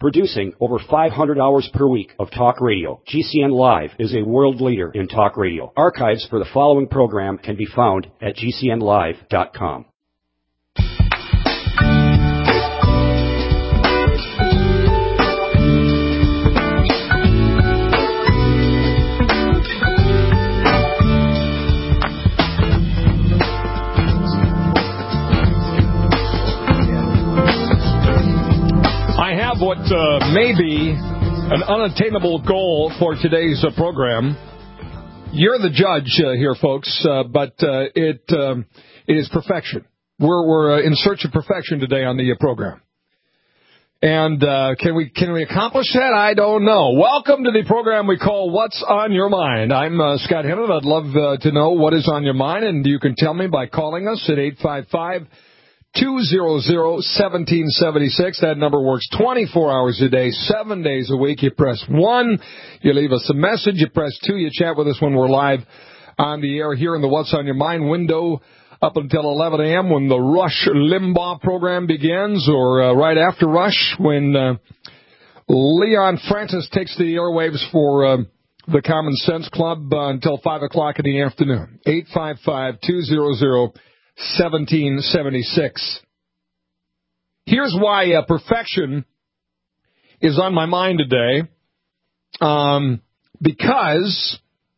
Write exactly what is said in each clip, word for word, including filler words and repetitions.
Producing over five hundred hours per week of talk radio, G C N Live is a world leader in talk radio. Archives for the following program can be found at G C N live dot com. What uh, may be an unattainable goal for today's uh, program. You're the judge uh, here, folks, uh, but uh, it, um, it is perfection. We're, we're uh, in search of perfection today on the uh, program. And uh, can we can we accomplish that? I don't know. Welcome to the program we call What's on Your Mind. I'm uh, Scott Hennon. I'd love uh, to know what is on your mind, and you can tell me by calling us at eight five five, two hundred, seventeen seventy-six. That number works twenty-four hours a day, seven days a week. You press one, you leave us a message. You press two, you chat with us when we're live on the air here in the What's on Your Mind window up until eleven a.m. when the Rush Limbaugh program begins, or uh, right after Rush when uh, Leon Francis takes the airwaves for uh, the Common Sense Club uh, until five o'clock in the afternoon. eight five five, two hundred, seventeen seventy-six. Here's why uh, perfection is on my mind today. Um, because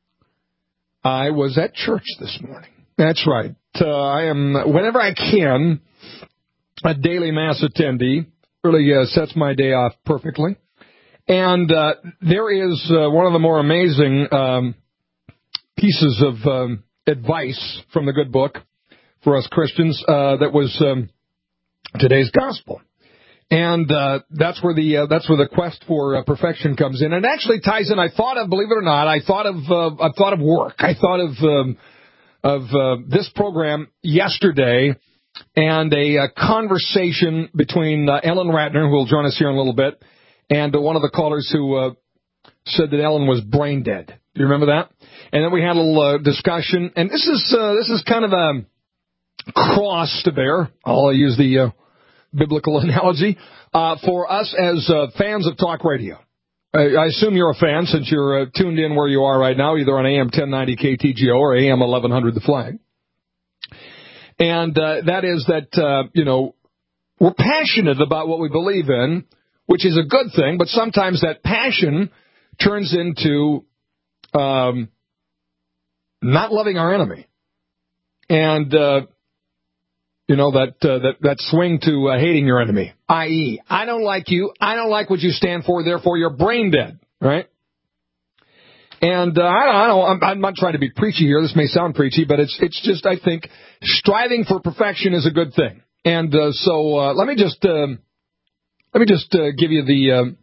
I was at church this morning. That's right. Uh, I am, whenever I can, a daily Mass attendee. Really uh, sets my day off perfectly. And uh, there is uh, one of the more amazing um, pieces of um, advice from the good book for us Christians, uh, that was um, today's gospel, and uh, that's where the uh, that's where the quest for uh, perfection comes in. And it actually ties in. I thought of, believe it or not, I thought of uh, I thought of work. I thought of um, of uh, this program yesterday, and a, a conversation between uh, Ellen Ratner, who will join us here in a little bit, and uh, one of the callers who uh, said that Ellen was brain dead. Do you remember that? And then we had a little uh, discussion, and this is uh, this is kind of a cross to bear. I'll use the uh, biblical analogy uh, for us as uh, fans of talk radio. I, I assume you're a fan since you're uh, tuned in where you are right now, either on A M ten ninety K T G O or A M eleven hundred The Flag. And uh, that is that, uh, you know, we're passionate about what we believe in, which is a good thing, but sometimes that passion turns into um, not loving our enemy. And, uh, You know, that, uh, that, that swing to uh, hating your enemy, that is, I don't like you, I don't like what you stand for, therefore you're brain dead, right? And uh, I don't, I don't I'm, I'm not trying to be preachy here. This may sound preachy, but it's it's just, I think, striving for perfection is a good thing. And uh, so uh, let me just um, let me just uh, give you the um,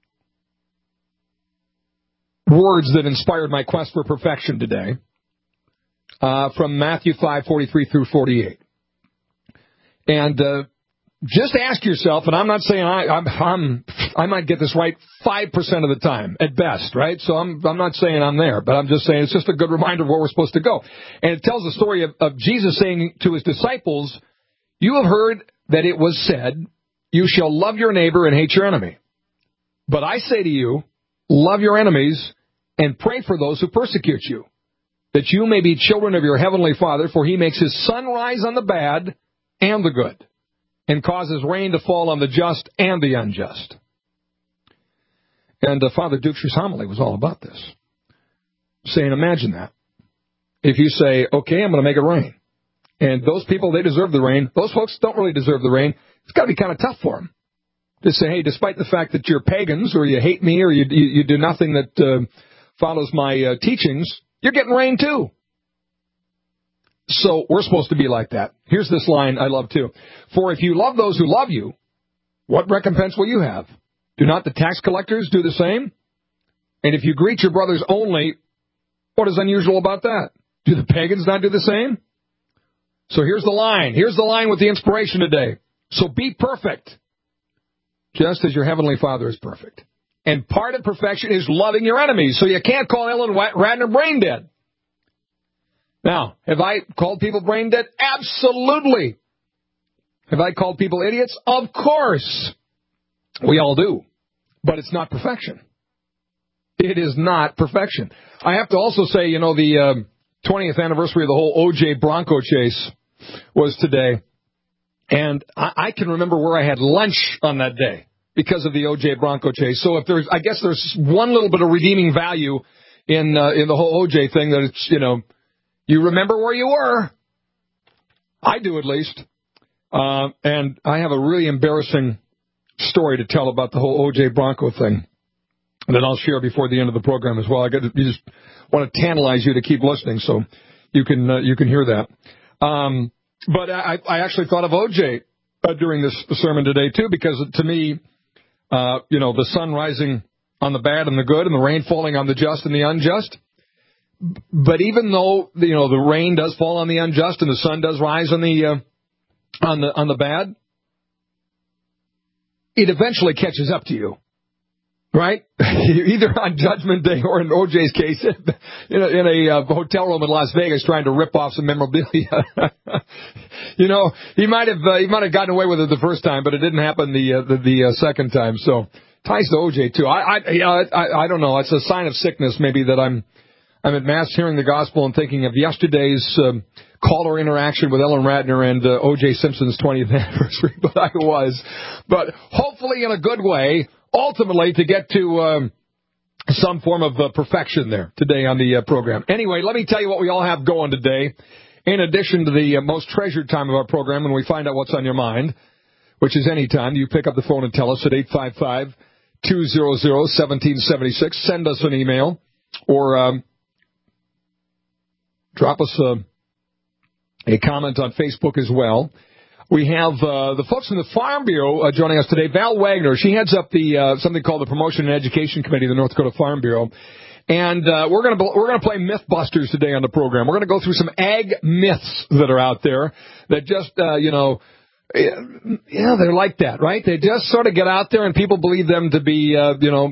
words that inspired my quest for perfection today uh, from Matthew five forty-three through forty-eight. And uh, just ask yourself, and I'm not saying I I'm, I'm I might get this right five percent of the time at best, right? So I'm I'm not saying I'm there, but I'm just saying it's just a good reminder of where we're supposed to go. And it tells the story of, of Jesus saying to his disciples, "You have heard that it was said, 'You shall love your neighbor and hate your enemy.' But I say to you, love your enemies and pray for those who persecute you, that you may be children of your heavenly Father, for he makes his sun rise on the bad and the good, and causes rain to fall on the just and the unjust." And uh, Father Duke's homily was all about this, saying, imagine that. If you say, okay, I'm going to make it rain, and those people, they deserve the rain. Those folks don't really deserve the rain. It's got to be kind of tough for them to say, hey, despite the fact that you're pagans, or you hate me, or you, you, you do nothing that uh, follows my uh, teachings, you're getting rain too. So we're supposed to be like that. Here's this line I love too. "For if you love those who love you, what recompense will you have? Do not the tax collectors do the same? And if you greet your brothers only, what is unusual about that? Do the pagans not do the same?" So here's the line. Here's the line with the inspiration today. "So be perfect, just as your heavenly Father is perfect." And part of perfection is loving your enemies. So you can't call Ellen Ratner brain dead. Now, have I called people brain dead? Absolutely. Have I called people idiots? Of course. We all do. but it's not perfection. It is not perfection. I have to also say, you know, the um, twentieth anniversary of the whole O J Bronco chase was today, and I, I can remember where I had lunch on that day because of the O J Bronco chase. So if there's, I guess there's one little bit of redeeming value in uh, in the whole O J thing, that it's, you know, you remember where you were. I do, at least. Uh, and I have a really embarrassing story to tell about the whole O J Bronco thing that I'll share before the end of the program as well. I got to, you just want to tantalize you to keep listening, so you can uh, you can hear that. Um, but I, I actually thought of O J uh, during this sermon today too, because to me, uh, you know, the sun rising on the bad and the good, and the rain falling on the just and the unjust. But even though, you know, the rain does fall on the unjust and the sun does rise on the uh, on the on the bad, it eventually catches up to you. Right? Either on Judgment Day or in O J's case, in a, in a uh, hotel room in Las Vegas trying to rip off some memorabilia. You know, he might have uh, he might have gotten away with it the first time, but it didn't happen the uh, the, the uh, second time. So ties to O J too. I I, yeah, I I don't know. It's a sign of sickness maybe that I'm I'm at Mass hearing the gospel and thinking of yesterday's um, caller interaction with Ellen Ratner and uh, O J Simpson's twentieth anniversary. But I was, but hopefully in a good way. Ultimately, to get to um, some form of uh, perfection there today on the uh, program. Anyway, let me tell you what we all have going today. In addition to the uh, most treasured time of our program when we find out what's on your mind, which is any time, you pick up the phone and tell us at eight five five, two hundred, one seven seven six. Send us an email or um, drop us a, a comment on Facebook as well. We have uh, the folks from the Farm Bureau uh, joining us today. Val Wagner, she heads up the uh, something called the Promotion and Education Committee of the North Dakota Farm Bureau, and uh, we're going to we're going to play Mythbusters today on the program. We're going to go through some ag myths that are out there that just uh, you know, yeah, they're like that, right? They just sort of get out there, and people believe them to be uh, you know,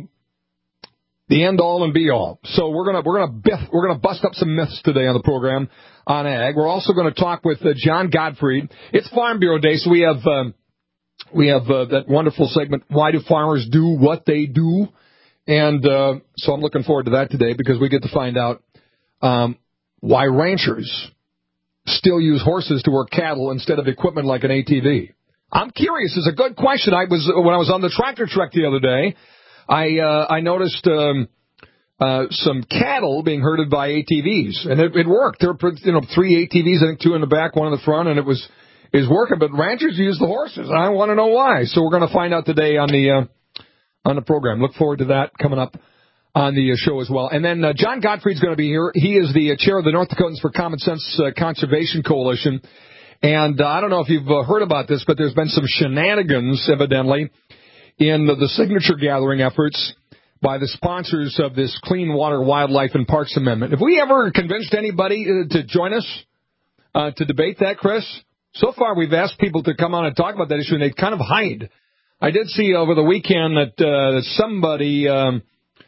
the end all and be all. So we're gonna we're gonna biff, we're gonna bust up some myths today on the program on ag. We're also going to talk with uh, John Gottfried. It's Farm Bureau Day, so we have um, we have uh, that wonderful segment, Why Do Farmers Do What They Do? And uh, so I'm looking forward to that today because we get to find out um, why ranchers still use horses to work cattle instead of equipment like an A T V. I'm curious. It's a good question. I was when I was on the tractor trek the other day, I uh, I noticed um, uh, some cattle being herded by A T Vs, and it, it worked. There were, you know, three A T Vs, I think two in the back, one in the front, and it was is working. But ranchers use the horses. I want to know why. So we're going to find out today on the uh, on the program. Look forward to that coming up on the uh, show as well. And then uh, John Gottfried's going to be here. He is the uh, chair of the North Dakotans for Common Sense uh, Conservation Coalition. And uh, I don't know if you've uh, heard about this, but there's been some shenanigans, evidently, in the, the signature gathering efforts by the sponsors of this Clean Water, Wildlife, and Parks Amendment. Have we ever convinced anybody uh, to join us uh, to debate that, Chris? So far, we've asked people to come on and talk about that issue, and they kind of hide. I did see over the weekend that uh, somebody um,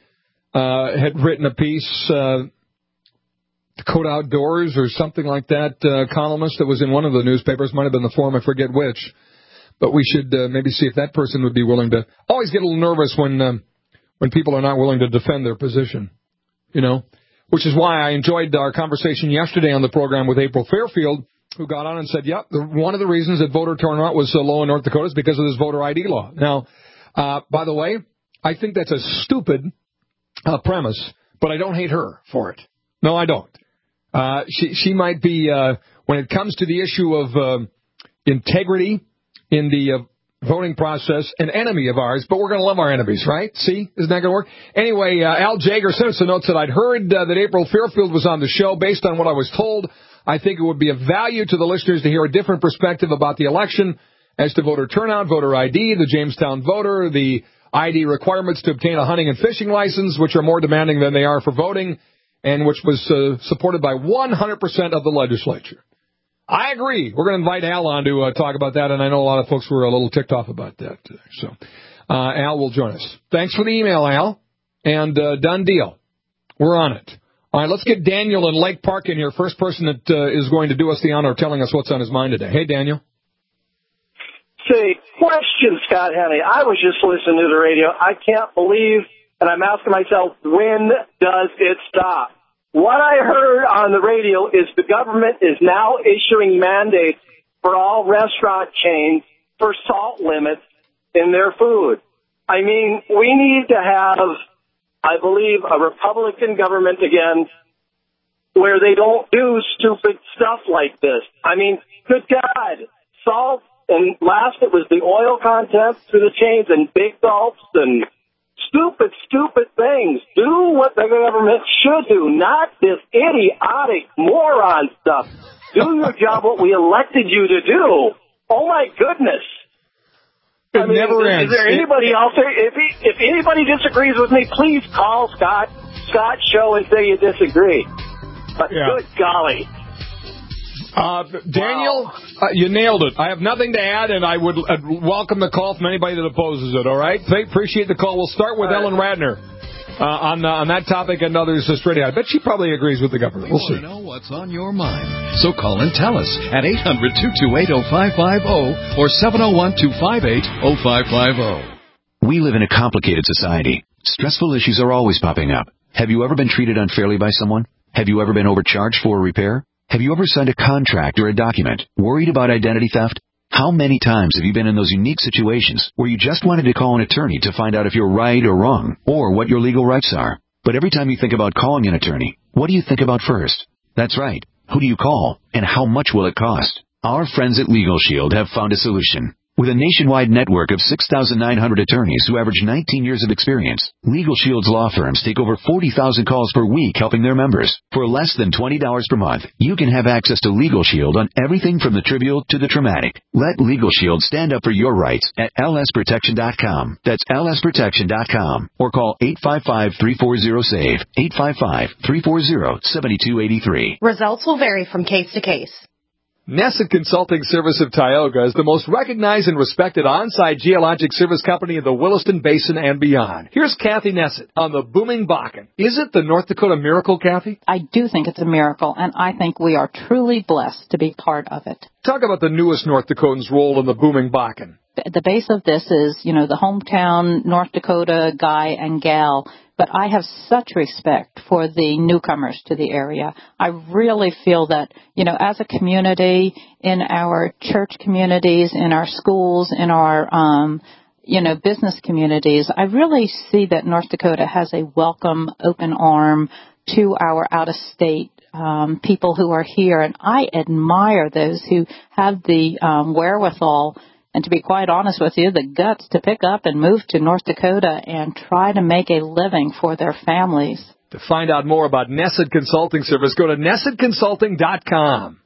uh, had written a piece, uh, Dakota Outdoors or something like that, uh, columnist that was in one of the newspapers, might have been the Forum, I forget which. But we should uh, maybe see if that person would be willing to. Always get a little nervous when um, when people are not willing to defend their position, you know, which is why I enjoyed our conversation yesterday on the program with April Fairfield, who got on and said, yep, the, one of the reasons that voter turnout was so low in North Dakota is because of this voter I D law. Now, uh, by the way, I think that's a stupid uh, premise, but I don't hate her for it. No, I don't. Uh, she she might be, uh, when it comes to the issue of uh, integrity in the uh, voting process, an enemy of ours, but we're going to love our enemies, right? See? Isn't that going to work? Anyway, uh, Al Jager sent us a note that I'd heard uh, that April Fairfield was on the show. Based on what I was told, I think it would be of value to the listeners to hear a different perspective about the election as to voter turnout, voter I D, the Jamestown voter, the I D requirements to obtain a hunting and fishing license, which are more demanding than they are for voting, and which was uh, supported by one hundred percent of the legislature. I agree. We're going to invite Al on to uh, talk about that, and I know a lot of folks were a little ticked off about that. So uh, Al will join us. Thanks for the email, Al, and uh, done deal. We're on it. All right, let's get Daniel in Lake Park in here, first person that uh, is going to do us the honor of telling us what's on his mind today. Hey, Daniel. sake, question Scott Henney. I was just listening to the radio. I can't believe, and I'm asking myself, when does it stop? What I heard on the radio is the government is now issuing mandates for all restaurant chains for salt limits in their food. I mean, we need to have, I believe, a Republican government again where they don't do stupid stuff like this. I mean, good God, salt, and last it was the oil content through the chains and big gulps and stupid, stupid things. Do what the government should do, not this idiotic moron stuff. Do your job, what we elected you to do. Oh, my goodness. It I mean, never is, ends. Is there anybody out there? If, he, if anybody disagrees with me, please call Scott, Scott's show and say you disagree. But yeah. Good golly. Uh, Daniel, wow. uh, you nailed it. I have nothing to add, and I would uh, welcome the call from anybody that opposes it, all right? Th- appreciate the call. We'll start with all Ellen right. Radner uh, on uh, on that topic and others straight ahead. I bet she probably agrees with the government. We'll see. We want to know what's on your mind. So call and tell us at eight hundred, two two eight, oh five five oh or seven oh one, two five eight, oh five five oh. We live in a complicated society. Stressful issues are always popping up. Have you ever been treated unfairly by someone? Have you ever been overcharged for a repair? Have you ever signed a contract or a document worried about identity theft? How many times have you been in those unique situations where you just wanted to call an attorney to find out if you're right or wrong or what your legal rights are? But every time you think about calling an attorney, what do you think about first? That's right. Who do you call and how much will it cost? Our friends at Legal Shield have found a solution. With a nationwide network of six thousand nine hundred attorneys who average nineteen years of experience, Legal Shield's law firms take over forty thousand calls per week helping their members. For less than twenty dollars per month, you can have access to Legal Shield on everything from the trivial to the traumatic. Let Legal Shield stand up for your rights at L S protection dot com. That's L S protection dot com. Or call eight five five, three four zero, S A V E, eight five five, three four zero, seven two eight three. Results will vary from case to case. Nesset Consulting Service of Tioga is the most recognized and respected on-site geologic service company in the Williston Basin and beyond. Here's Kathy Nesset on the booming Bakken. Is it the North Dakota miracle, Kathy? I do think it's a miracle, and I think we are truly blessed to be part of it. Talk about the newest North Dakotans' role in the booming Bakken. The base of this is, you know, the hometown North Dakota guy and gal. But I have such respect for the newcomers to the area. I really feel that, you know, as a community, in our church communities, in our schools, in our, um, you know, business communities, I really see that North Dakota has a welcome, open arm to our out-of-state um, people who are here. And I admire those who have the um, wherewithal and, to be quite honest with you, the guts to pick up and move to North Dakota and try to make a living for their families. To find out more about Nesset Consulting Service, go to Nesset Consulting dot com.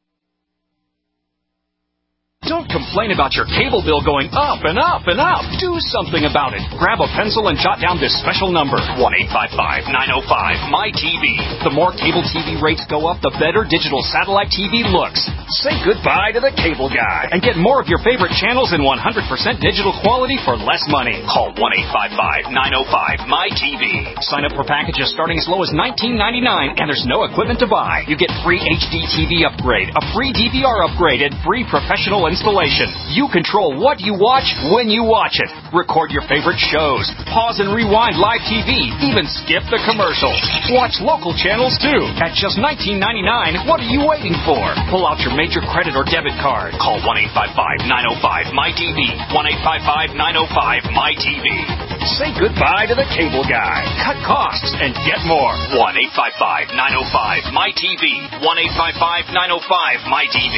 Don't complain about your cable bill going up and up and up. Do something about it. Grab a pencil and jot down this special number, one eight five five, nine oh five, M Y T V. The more cable T V rates go up, the better digital satellite T V looks. Say goodbye to the cable guy and get more of your favorite channels in one hundred percent digital quality for less money. Call one eight five five, nine oh five, M Y T V. Sign up for packages starting as low as nineteen ninety-nine, and there's no equipment to buy. You get free H D T V upgrade, a free D V R upgrade, and free professional installation. You control what you watch when you watch it. Record your favorite shows. Pause and rewind live T V. Even skip the commercials. Watch local channels too. At just nineteen ninety-nine, what are you waiting for? Pull out your major credit or debit card. Call one eight five five, nine oh five, M Y T V. one eight five five, nine oh five, M Y T V. Say goodbye to the cable guy. Cut costs and get more. one eight five five, nine oh five, M Y T V. one eight five five, nine oh five, M Y T V.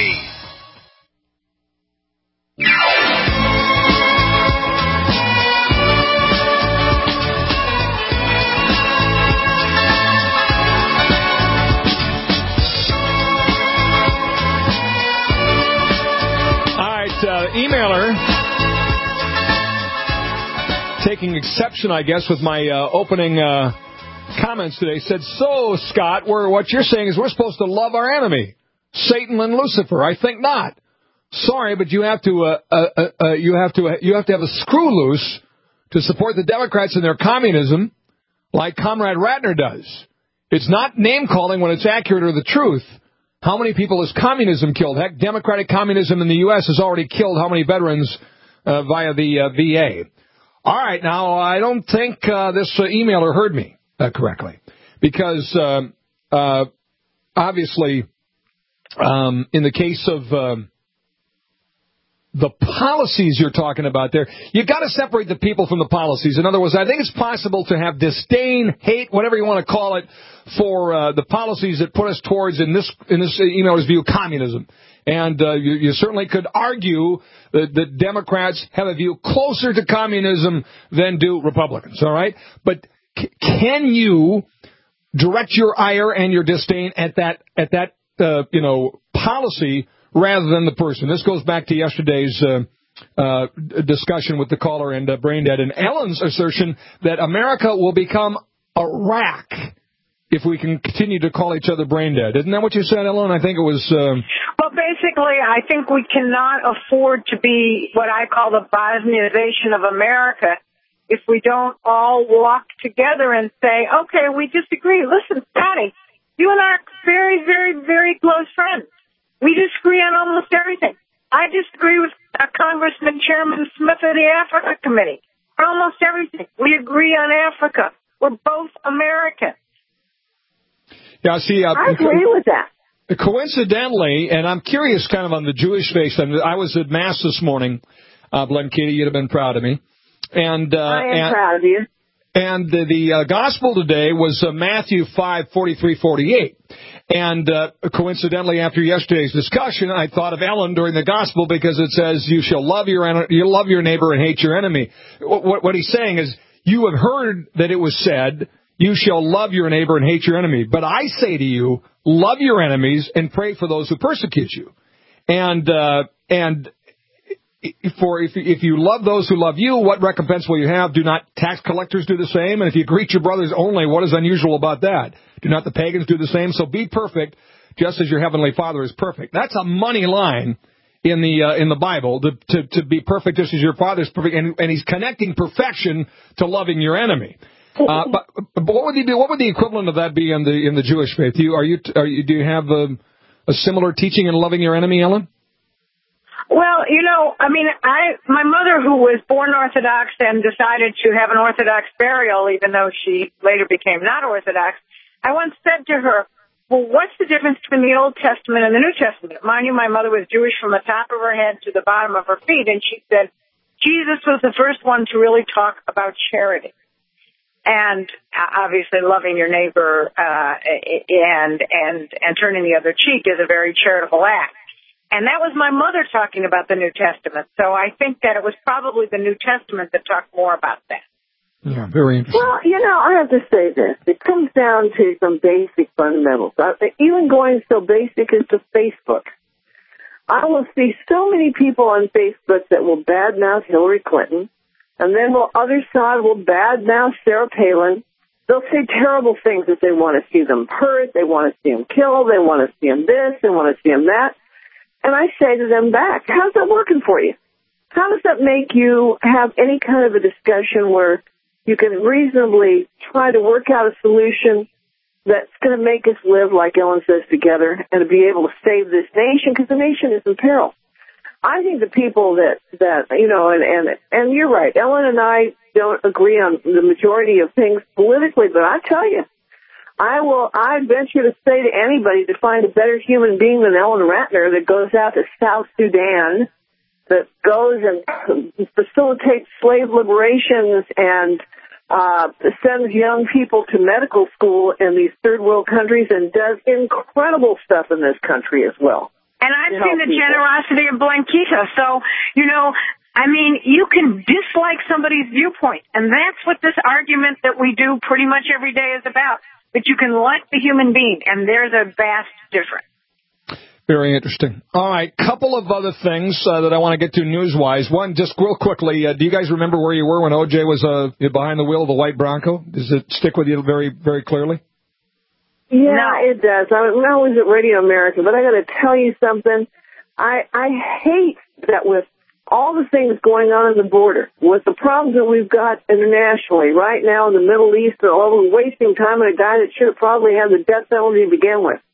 Uh, emailer taking exception, I guess, with my uh, opening uh, comments today said, so, Scott, we're, what you're saying is we're supposed to love our enemy, Satan and Lucifer. I think not. Sorry, but you have to uh, uh, uh, you have to uh, you have to have a screw loose to support the Democrats in their communism, like Comrade Ratner does. It's not name calling when it's accurate or the truth. how many people has communism killed? Heck, democratic communism in the U S has already killed how many veterans uh, via the uh, V A? All right, now, I don't think uh, this uh, emailer heard me uh, correctly because, uh, uh, obviously, um, in the case of um, the policies you're talking about there, you got to separate the people from the policies. In other words, I think it's possible to have disdain, hate, whatever you want to call it, for uh, the policies that put us towards, in this in this emailer's view, communism. And uh, you, you certainly could argue that, that Democrats have a view closer to communism than do Republicans, all right? But c- can you direct your ire and your disdain at that, at that uh, you know, policy rather than the person? This goes back to yesterday's uh, uh, discussion with the caller and uh, Braindead, and Ellen's assertion that America will become Iraq if we can continue to call each other brain dead. Isn't that what you said, Ellen? I think it was... Um... Well, basically, I think we cannot afford to be what I call the Bosnianization of America if we don't all walk together and say, okay, we disagree. Listen, Patty, you and I are very, very, very close friends. We disagree on almost everything. I disagree with uh, Congressman Chairman Smith of the Africa Committee on almost everything. We agree on Africa. We're both Americans. Yeah, see, uh, I agree with that. Coincidentally, and I'm curious kind of on the Jewish faith, I was at Mass this morning, uh, Blenkaty, you'd have been proud of me. And, uh, I am and, proud of you. And the, the uh, gospel today was uh, Matthew five, forty-three, forty-eight. And uh, coincidentally, after yesterday's discussion, I thought of Ellen during the gospel because it says, you shall love your, you love your neighbor and hate your enemy. What, what, what he's saying is, you have heard that it was said, you shall love your neighbor and hate your enemy. But I say to you, love your enemies and pray for those who persecute you. And uh, and for if if you love those who love you, what recompense will you have? Do not tax collectors do the same? And if you greet your brothers only, what is unusual about that? Do not the pagans do the same? So be perfect, just as your heavenly Father is perfect. That's a money line in the uh, in the Bible, to, to to be perfect just as your Father is perfect. And, and he's connecting perfection to loving your enemy. Uh, but, but what would you do? What would the equivalent of that be in the in the Jewish faith? Do you are you are you do you have a, a similar teaching in loving your enemy, Ellen? Well, you know, I mean, I my mother, who was born Orthodox and decided to have an Orthodox burial, even though she later became not Orthodox, I once said to her, "Well, what's the difference between the Old Testament and the New Testament?" Mind you, my mother was Jewish from the top of her head to the bottom of her feet, and she said, "Jesus was the first one to really talk about charity." And obviously loving your neighbor uh, and and and turning the other cheek is a very charitable act. And that was my mother talking about the New Testament. So I think that it was probably the New Testament that talked more about that. Yeah, very interesting. Well, you know, I have to say this. It comes down to some basic fundamentals. Even going so basic as to Facebook. I will see so many people on Facebook that will badmouth Hillary Clinton. And then the other side will badmouth Sarah Palin. They'll say terrible things that they want to see them hurt, they want to see them killed, they want to see them this, they want to see them that. And I say to them back, how's that working for you? How does that make you have any kind of a discussion where you can reasonably try to work out a solution that's going to make us live, like Ellen says, together and to be able to save this nation, because the nation is in peril? I think the people that, that you know, and, and and you're right, Ellen and I don't agree on the majority of things politically, but I tell you, I will, I venture to say to anybody to find a better human being than Ellen Ratner that goes out to South Sudan, that goes and facilitates slave liberations and uh, sends young people to medical school in these third world countries and does incredible stuff in this country as well. And I've seen the people. Generosity of Blanquita. So, you know, I mean, you can dislike somebody's viewpoint. And that's what this argument that we do pretty much every day is about. But you can like the human being. And there's a vast difference. Very interesting. All right. Couple of other things uh, that I want to get to news-wise. One, just real quickly, uh, do you guys remember where you were when O J was uh, behind the wheel of the white Bronco? Does it stick with you very, very clearly? Yeah, no. It does. I was always at Radio America, but I got to tell you something. I I hate that with all the things going on in the border, with the problems that we've got internationally right now in the Middle East, and all we're wasting time on a guy that should have probably had the death penalty to begin with.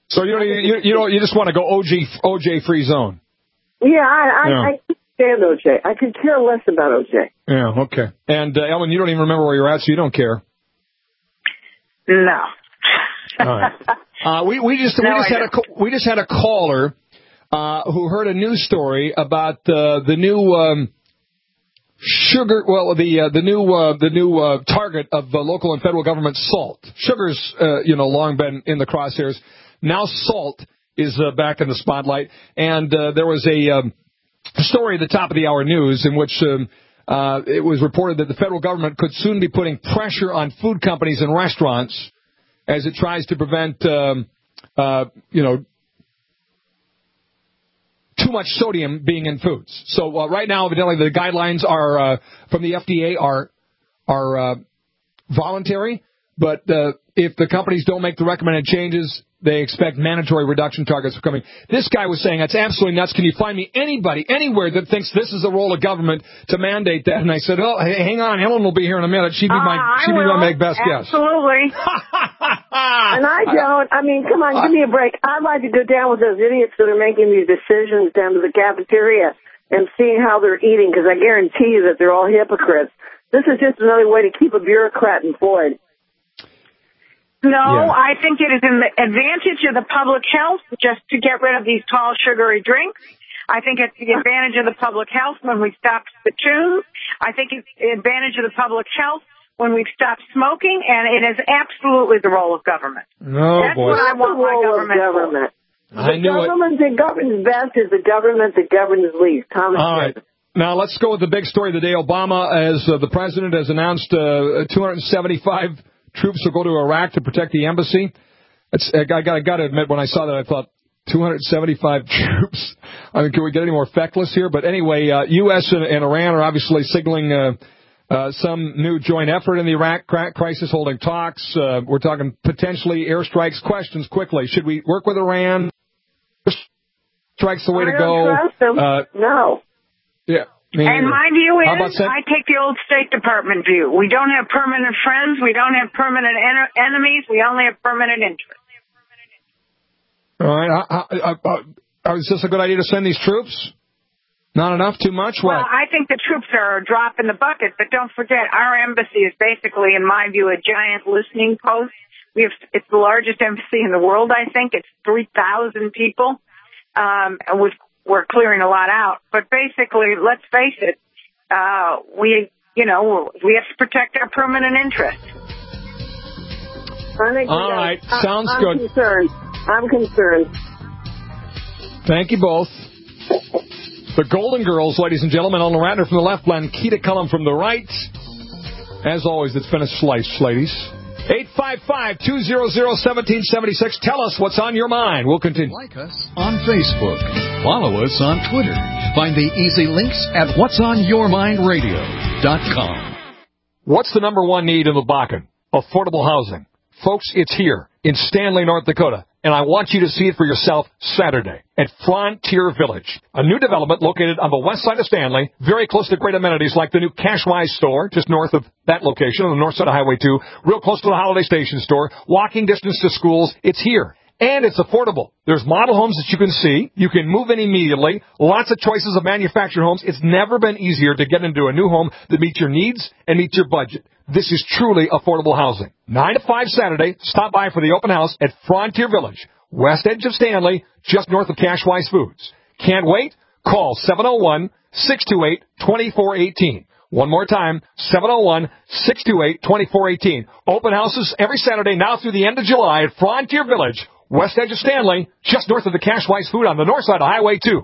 So you don't, you, you don't, you just want to go O J, O J free zone. Yeah, I, I, Yeah. I can't stand O J. I could care less about O J. Yeah, okay. And, uh, Ellen, you don't even remember where you're at, so you don't care. No. All right. Uh, we, we just, No, we just I had a, we just had a caller, uh, who heard a news story about, uh, the new, um, sugar, well, the, uh, the new, uh, the new, uh, target of uh, local and federal government, salt. Sugar's, uh, you know, long been in the crosshairs. Now salt is uh, back in the spotlight. And, uh, there was a, um, story at the top of the hour news in which, um, uh, it was reported that the federal government could soon be putting pressure on food companies and restaurants as it tries to prevent, um, uh, you know, too much sodium being in foods. So uh, right now, evidently, the guidelines are uh, from the F D A are are uh, voluntary, but uh, if the companies don't make the recommended changes, they expect mandatory reduction targets are coming. This guy was saying, that's absolutely nuts. Can you find me anybody, anywhere that thinks this is the role of government to mandate that? And I said, oh, hey, hang on. Ellen will be here in a minute. She'd be my, uh, she'd be my make best guess. Absolutely. And I don't. I mean, come on, give me a break. I'd like to go down with those idiots that are making these decisions down to the cafeteria and seeing how they're eating, because I guarantee you that they're all hypocrites. This is just another way to keep a bureaucrat employed. No, Yeah. I think it is an advantage of the public health just to get rid of these tall, sugary drinks. I think it's the advantage of the public health when we stop the tunes. I think it's the advantage of the public health when we've stopped smoking, and it is absolutely the role of government. Oh, That's boy. what I want my government, government. I the knew it. government that governs best is the government that governs least. Thomas All right. Now, let's go with the big story of the day. Obama, as uh, the president, has announced uh, two hundred seventy-five troops will go to Iraq to protect the embassy. It's, I got, I got to admit, when I saw that, I thought, two hundred seventy-five troops? I mean, can we get any more feckless here? But anyway, uh, U S and, and Iran are obviously signaling uh, uh, some new joint effort in the Iraq crisis, holding talks. Uh, we're talking potentially airstrikes. Questions quickly. Should we work with Iran? Strikes the way I to don't go. trust them. Uh, no. Yeah. And my view How about is, sen- I take the old State Department view. We don't have permanent friends. We don't have permanent en- enemies. We only have permanent interests. All right. Uh, uh, uh, is this a good idea to send these troops? Not enough? Too much? What? Well, I think the troops are a drop in the bucket, but don't forget, our embassy is basically, in my view, a giant listening post. We have, it's the largest embassy in the world, I think. It's three thousand people. Um, and we've We're clearing a lot out. But basically, let's face it, uh, we, you know, we have to protect our permanent interests. I think All we right. gotta- Sounds I'm good. Concerned. I'm concerned. Thank you both. The Golden Girls, ladies and gentlemen. Ellen Ratner from the left, Blanquita Cullum from the right. As always, it's been a slice, ladies. eight five five, two hundred, one seven seven six. Tell us what's on your mind. We'll continue. Like us on Facebook. Follow us on Twitter. Find the easy links at whats on your mind radio dot com. What's the number one need in the Bakken? Affordable housing. Folks, it's here in Stanley, North Dakota. And I want you to see it for yourself Saturday at Frontier Village, a new development located on the west side of Stanley, very close to great amenities like the new Cashwise store, just north of that location on the north side of Highway two, real close to the Holiday Station store, walking distance to schools. It's here. And it's affordable. There's model homes that you can see. You can move in immediately. Lots of choices of manufactured homes. It's never been easier to get into a new home that meets your needs and meets your budget. This is truly affordable housing. nine to five Saturday. Stop by for the open house at Frontier Village, west edge of Stanley, just north of Cashwise Foods. Can't wait? Call seven oh one, six two eight, two four one eight. One more time, seven oh one, six two eight, two four one eight. Open houses every Saturday now through the end of July at Frontier Village, west edge of Stanley, just north of the Cashwise Food on the north side of Highway two.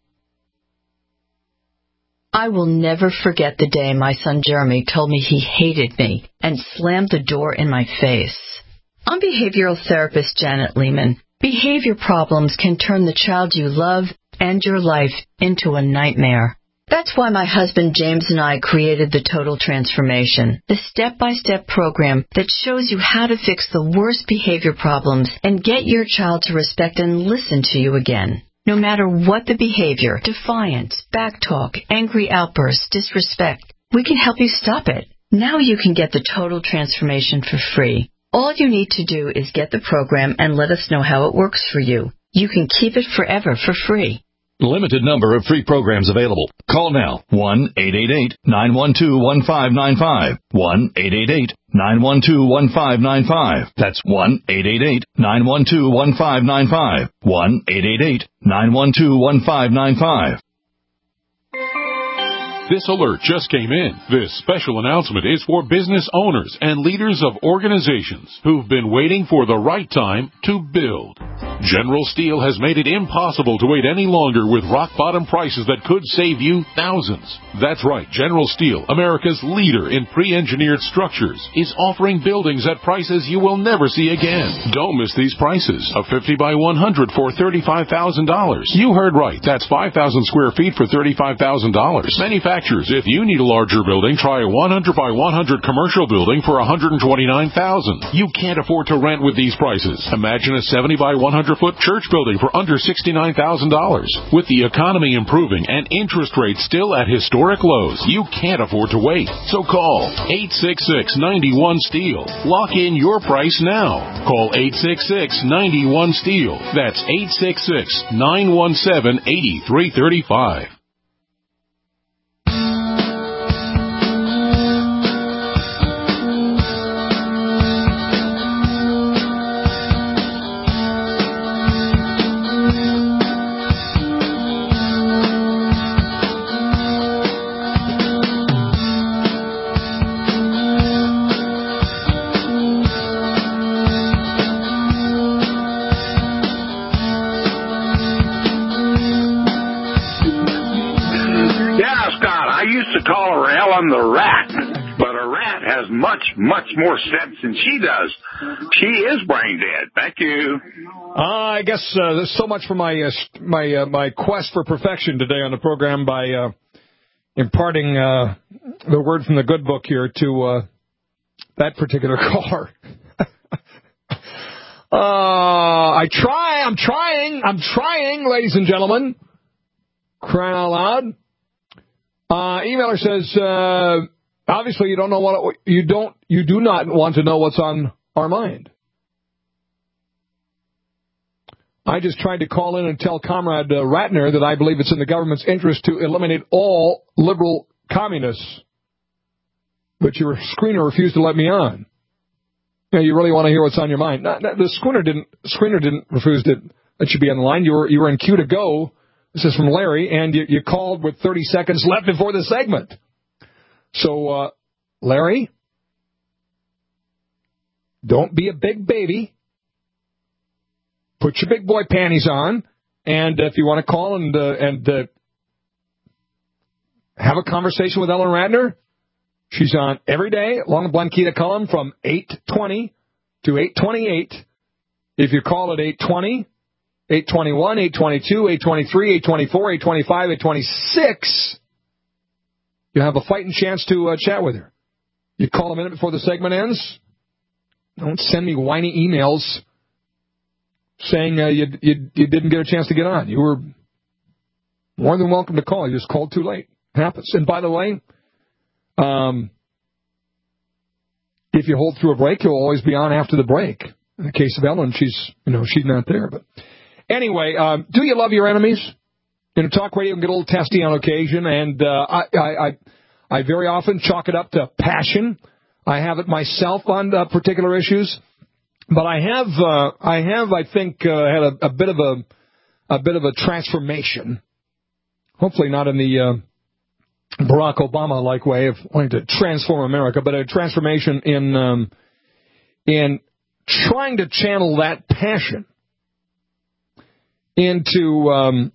I will never forget the day my son Jeremy told me he hated me and slammed the door in my face. I'm behavioral therapist Janet Lehman. Behavior problems can turn the child you love and your life into a nightmare. That's why my husband James and I created the Total Transformation, the step-by-step program that shows you how to fix the worst behavior problems and get your child to respect and listen to you again. No matter what the behavior, defiance, backtalk, angry outbursts, disrespect, we can help you stop it. Now you can get the Total Transformation for free. All you need to do is get the program and let us know how it works for you. You can keep it forever for free. Limited number of free programs available. Call now. one eight eight eight, nine one two, one five nine five. one eight eight eight, nine one two, one five nine five. That's one eight eight eight, nine one two, one five nine five. one eight eight eight, nine one two, one five nine five. This alert just came in. This special announcement is for business owners and leaders of organizations who've been waiting for the right time to build. General Steel has made it impossible to wait any longer with rock-bottom prices that could save you thousands. That's right, General Steel, America's leader in pre-engineered structures, is offering buildings at prices you will never see again. Don't miss these prices. A fifty by one hundred for thirty-five thousand dollars. You heard right. That's five thousand square feet for thirty-five thousand dollars. Manufacturers, if you need a larger building, try a one hundred by one hundred commercial building for one hundred twenty-nine thousand dollars. You can't afford to rent with these prices. Imagine a seventy by one hundred foot church building for under sixty-nine thousand dollars. With the economy improving and interest rates still at historic lows, you can't afford to wait. So call eight six six, nine one, STEEL. Lock in your price now. Call eight six six, nine one, STEEL. That's eight six six, nine one seven, eight three three five. The rat, but a rat has much, much more sense than she does. She is brain dead. Thank you. Uh, I guess uh, there's so much for my uh, my uh, my quest for perfection today on the program by uh, imparting uh, the word from the good book here to uh, that particular caller. uh, I try. I'm trying. I'm trying, ladies and gentlemen. Crying out loud. Uh, emailer says, uh, obviously you don't know what, you don't, you do not want to know what's on our mind. I just tried to call in and tell Comrade uh, Ratner that I believe it's in the government's interest to eliminate all liberal communists. But your screener refused to let me on. You know, you really want to hear what's on your mind. Not, not, the screener didn't, screener didn't refuse to let you be on the line. You were, you were in queue to go. This is from Larry, and you, you called with thirty seconds left before the segment. So, uh, Larry, don't be a big baby. Put your big boy panties on, and if you want to call and uh, and uh, have a conversation with Ellen Ratner, she's on every day along the Blanquita column from eight twenty to eight twenty-eight. If you call at eight twenty, eight twenty-one, eight twenty-two, eight twenty-three, eight twenty-four, eight twenty-five, eight twenty-six, you have a fighting chance to uh, chat with her. You call a minute before the segment ends. Don't send me whiny emails saying uh, you, you you didn't get a chance to get on. You were more than welcome to call. You just called too late. It happens. And by the way, um, if you hold through a break, you'll always be on after the break. In the case of Ellen, she's you know she's not there. But anyway, um, do you love your enemies? You know, talk radio can get a little testy on occasion, and uh, I, I I I very often chalk it up to passion. I have it myself on uh, particular issues. But I have, uh, I have, I think, uh, had a, a bit of a, a bit of a transformation. Hopefully not in the uh, Barack Obama-like way of wanting to transform America, but a transformation in, um, in trying to channel that passion into um,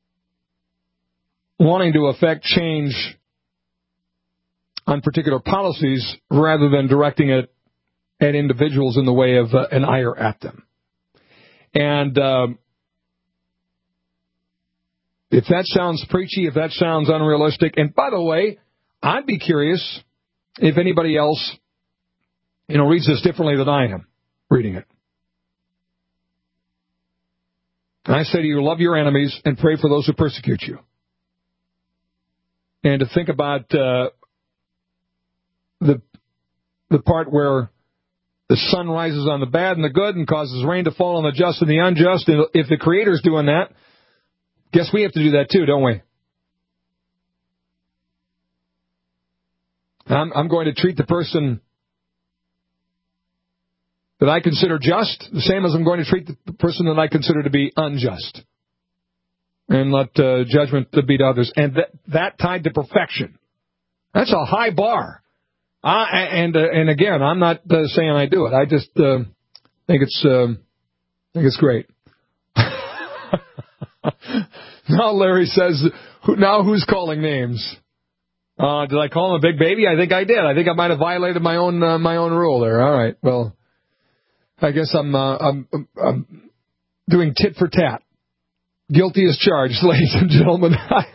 wanting to affect change on particular policies rather than directing it at individuals in the way of uh, an ire at them. And um, if that sounds preachy, if that sounds unrealistic, and by the way, I'd be curious if anybody else, you know, reads this differently than I am reading it. And I say to you, love your enemies and pray for those who persecute you. And to think about uh, the the part where The sun rises on the bad and the good and causes rain to fall on the just and the unjust. And if the Creator's doing that, guess we have to do that too, don't we? I'm, I'm going to treat the person that I consider just the same as I'm going to treat the person that I consider to be unjust. And let uh, judgment be to others. And that, that tied to perfection. That's a high bar. Uh, and uh, and again, I'm not uh, saying I do it. I just uh, think it's uh, think it's great. Now Larry says, who, now who's calling names? Uh, did I call him a big baby? I think I did. I think I might have violated my own uh, my own rule there. All right. Well, I guess I'm uh, I'm, I'm doing tit for tat. Guilty as charged, ladies and gentlemen.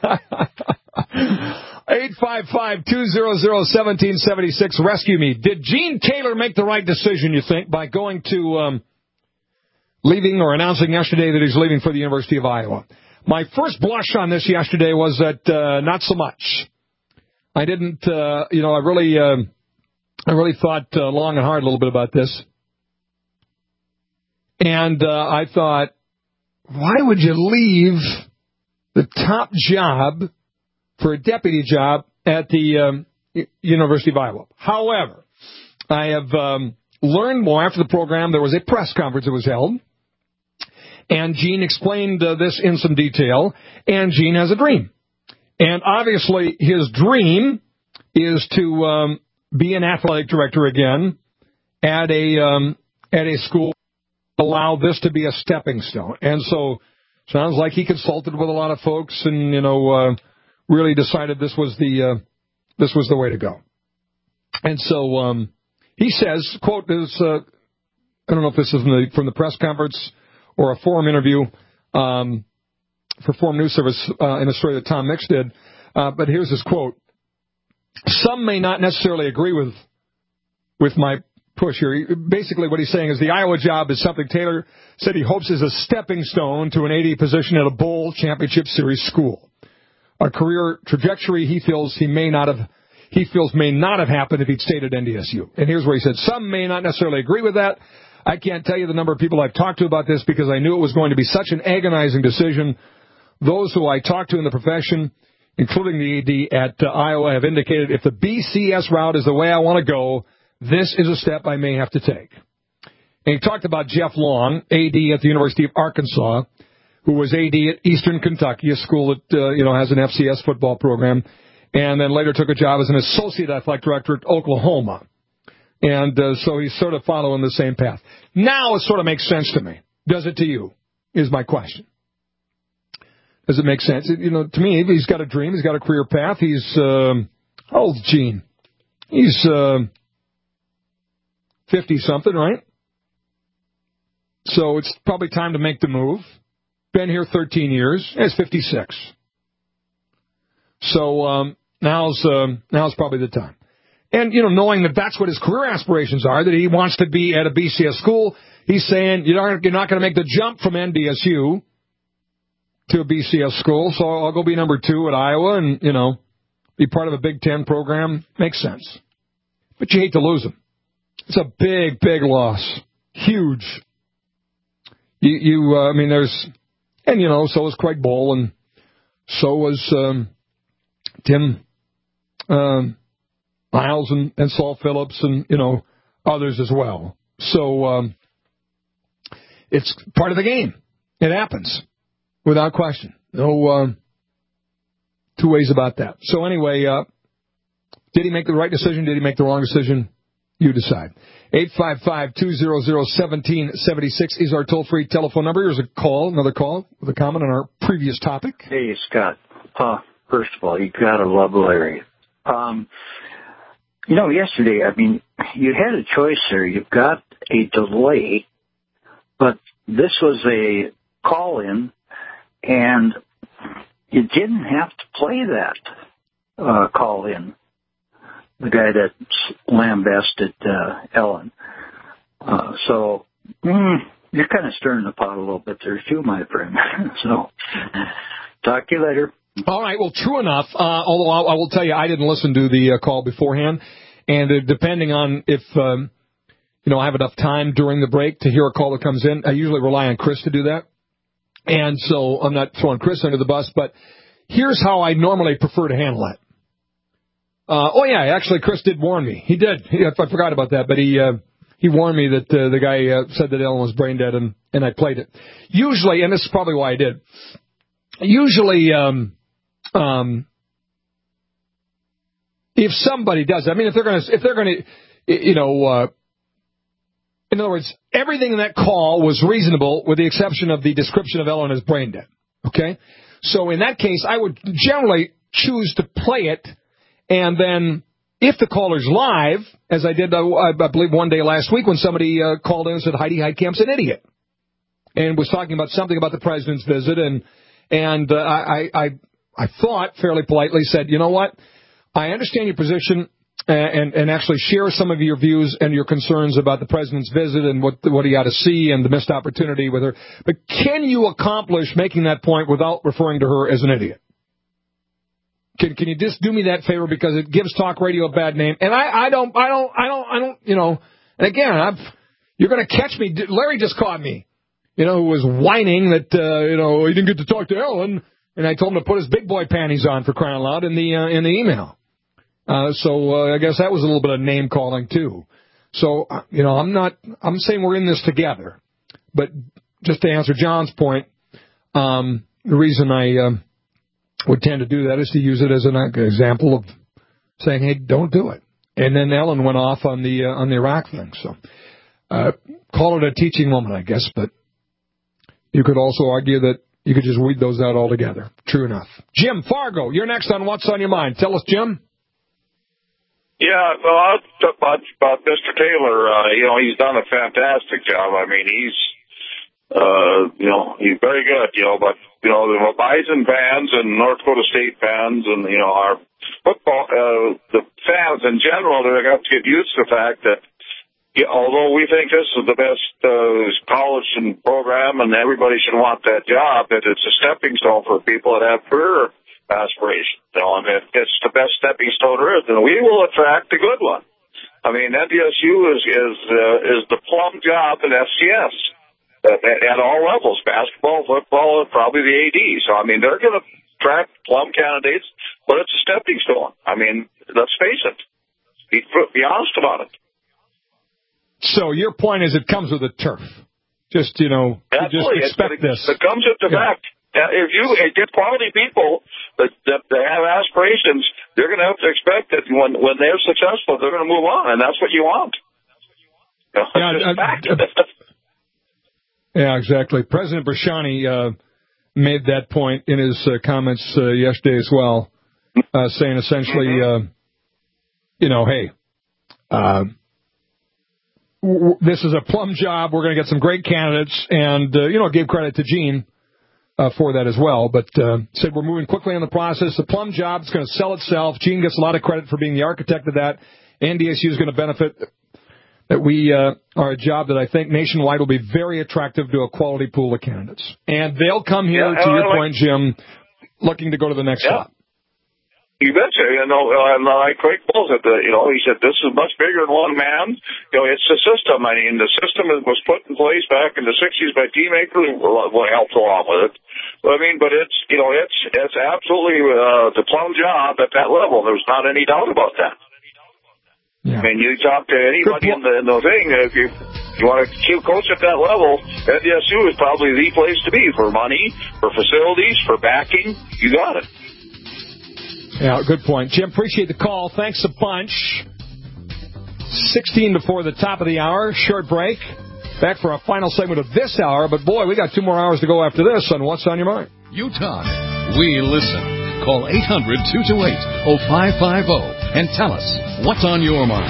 eight five five, two hundred, one seven seven six. Rescue me. Did Gene Taylor make the right decision, you think, by going to um, leaving or announcing yesterday that he's leaving for the University of Iowa? My first blush on this yesterday was that uh, not so much. I didn't, uh, you know, I really, uh, I really thought uh, long and hard a little bit about this. And uh, I thought, why would you leave the top job for a deputy job at the um, University of Iowa? However, I have um, learned more after the program. There was a press conference that was held, and Gene explained uh, this in some detail, and Gene has a dream. And obviously his dream is to um, be an athletic director again at a um, at a school, allow this to be a stepping stone. And so sounds like he consulted with a lot of folks and, you know, uh, really decided this was the uh, this was the way to go. And so um, he says, quote, is, uh, I don't know if this is from the, from the press conference or a forum interview um, for Forum News Service uh, in a story that Tom Mix did, uh, but here's his quote. Some may not necessarily agree with with my push here. Basically what he's saying is the Iowa job is something Taylor said he hopes is a stepping stone to an A D position at a bowl championship series school. A career trajectory he feels he may not have he feels may not have happened if he'd stayed at N D S U. And here's where he said, some may not necessarily agree with that. I can't tell you the number of people I've talked to about this because I knew it was going to be such an agonizing decision. Those who I talked to in the profession, including the A D at uh, Iowa, have indicated if the B C S route is the way I want to go, this is a step I may have to take. And he talked about Jeff Long, A D at the University of Arkansas, who was A D at Eastern Kentucky, a school that uh, you know has an F C S football program, and then later took a job as an associate athletic director at Oklahoma. And uh, so he's sort of following the same path. Now it sort of makes sense to me. Does it to you, is my question. Does it make sense? You know, to me, he's got a dream. He's got a career path. He's, um, how old's Gene? He's uh, fifty-something, right? So it's probably time to make the move. Been here thirteen years. He's fifty-six. So um, now's, um, now's probably the time. And, you know, knowing that that's what his career aspirations are, that he wants to be at a B C S school, he's saying, you're not, you're not going to make the jump from N D S U to a B C S school, so I'll go be number two at Iowa and, you know, be part of a Big Ten program. Makes sense. But you hate to lose him. It's a big, big loss. Huge. You, you uh, I mean, there's, and, you know, so was Craig Bowl, and so was um, Tim um, Miles and, and Saul Phillips and, you know, others as well. So um, it's part of the game. It happens. Without question. No um, two ways about that. So anyway, uh, did he make the right decision? Did he make the wrong decision? You decide. eight five five, two hundred, one seven seven six is our toll-free telephone number. Here's a call, another call with a comment on our previous topic. Hey, Scott. Uh, first of all, you got to love Larry. Um, you know, yesterday, I mean, you had a choice there. You've got a delay, but this was a call-in. And you didn't have to play that uh, call in, the guy that lambasted uh, Ellen. Uh, so mm, you're kind of stirring the pot a little bit there too, my friend. So talk to you later. All right. Well, true enough. Uh, although I, I will tell you, I didn't listen to the uh, call beforehand, and uh, depending on if um, you know, I have enough time during the break to hear a call that comes in. I usually rely on Chris to do that. And so I'm not throwing Chris under the bus, but here's how I normally prefer to handle it. Uh, oh, yeah, actually, Chris did warn me. He did. He, I forgot about that, but he uh, he warned me that uh, the guy uh, said that Ellen was brain dead, and, and I played it. Usually, and this is probably why I did, usually um, um, if somebody does, I mean, if they're going to, if they're going to, you know, uh, in other words, everything in that call was reasonable with the exception of the description of Ellen as brain dead. Okay? So in that case, I would generally choose to play it, and then if the caller's live, as I did, uh, I believe, one day last week when somebody uh, called in and said Heidi Heitkamp's an idiot and was talking about something about the president's visit, and and uh, I, I I thought fairly politely said, you know what, I understand your position and and actually share some of your views and your concerns about the president's visit and what what he ought to see and the missed opportunity with her, but can you accomplish making that point without referring to her as an idiot? Can can you just do me that favor, because it gives talk radio a bad name, and I, I don't I don't I don't I don't you know. And again, I've, you're going to catch me. Larry just caught me, you know, who was whining that uh, you know he didn't get to talk to Ellen, and I told him to put his big boy panties on, for crying out loud, in the uh, in the email. Uh, so uh, I guess that was a little bit of name calling too. So uh, you know, I'm not I'm saying we're in this together, but just to answer John's point, um, the reason I. Um, would tend to do that is to use it as an example of saying, hey, don't do it. And then Ellen went off on the uh, on the Iraq thing. So uh, call it a teaching moment, I guess. But you could also argue that you could just weed those out altogether. True enough. Jim Fargo, you're next on What's on Your Mind. Tell us, Jim. Yeah, well, I'll talk about, about Mister Taylor. Uh, you know, he's done a fantastic job. I mean, he's, uh, you know, he's very good, you know, but you know, the Bison fans and North Dakota State fans and, you know, our football, uh, the fans in general, they're going to have to get used to the fact that, you know, although we think this is the best uh, college and program and everybody should want that job, that it's a stepping stone for people that have career aspirations. You know, and it's the best stepping stone there is, and we will attract a good one. I mean, N D S U is, is, uh, is the plum job at F C S. At, at all levels, basketball, football, and probably the A D. So, I mean, they're going to attract plum candidates, but it's a stepping stone. I mean, let's face it. Be, be honest about it. So your point is it comes with a turf. Just, you know, you just expect it, this. It comes with the yeah. fact. If you get quality people that, that, that have aspirations, they're going to have to expect that when, when they're successful, they're going to move on, and that's what you want. You know, yeah, uh, fact. Uh, Yeah, exactly. President Brashani uh, made that point in his uh, comments uh, yesterday as well, uh, saying essentially, uh, you know, hey, uh, w- w- this is a plum job. We're going to get some great candidates, and, uh, you know, gave credit to Gene uh, for that as well, but uh, said we're moving quickly in the process. The plum job is going to sell itself. Gene gets a lot of credit for being the architect of that. N D S U is going to benefit. That we uh, are a job that I think nationwide will be very attractive to a quality pool of candidates. And they'll come here, yeah, to your like, point, Jim, looking to go to the next yeah. stop. You betcha. You know, and like Craig Bull said, you know, he said, this is much bigger than one man. You know, it's the system. I mean, the system was put in place back in the sixties by Teamaker, who helped along with it. I mean, but it's, you know, it's, it's absolutely uh, the plum job at that level. There's not any doubt about that. Yeah. I mean, you talk to anybody in the, in the thing, if you, you want to coach at that level, N D S U is probably the place to be for money, for facilities, for backing. You got it. Yeah, good point. Jim, appreciate the call. Thanks a bunch. sixteen before the top of the hour. Short break. Back for our final segment of this hour. But, boy, we got two more hours to go after this on What's on Your Mind. You talk. We listen. Call eight hundred, two two eight, oh five five oh and tell us what's on your mind.